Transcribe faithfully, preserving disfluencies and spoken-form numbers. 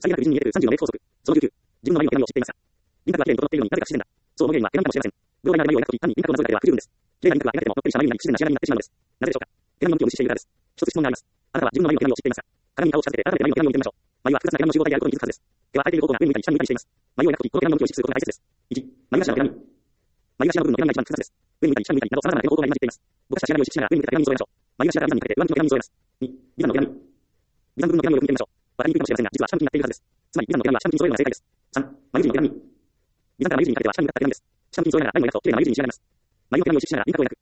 さりげなく美人に見えるさんじゅうの名法則。そのきゅうきゅう。自分の眉の毛並みを知っていますか？輪郭が綺麗に整っているのになぜか不自然だ。その原因は毛並みかもしれません。膨大な眉を描くとき、単に輪郭をなぞるだけでは不十分です。綺麗な輪郭が描けても、のっぺりした眉になり不自然な仕上がりになってしまうのです。なぜでしょうか？毛並みの向きを無視しているからです。一つ質問があります。あなたは自分の眉の毛並みを知っていますか？鏡に顔を近づけて、改めて眉の毛並みを見てみましょう。眉は複雑な毛並みの集合体であることに気づくはずです。毛は生えている方向が上に向いたり下に向いたりしています。眉を描くとき、この毛並みの向きを意識することが大切です。いち、眉頭の毛並み。眉頭の部分の毛並みが一番複雑です。上に向いたり下に向いたりなど様々な毛の方向が今知っています。ぼかした仕上がりを意識しながら上に向けた毛並みに添えましょう。眉頭から上にかけて上向きの毛並みに添えます。に、眉山の毛並み。眉山部分の毛並みをよく見てみましょう。わかりにくいかもしれませんが、実は下向きになっているはずです。つまり、眉山の毛並みは下向きに添えるのが正解です。さん、眉尻の毛並み。眉山から眉尻にかけては下に向かった毛並みです。下向きに添えながら眉を描くと綺麗な眉尻に仕上がります。眉の毛並みを意識しながら輪郭を描く。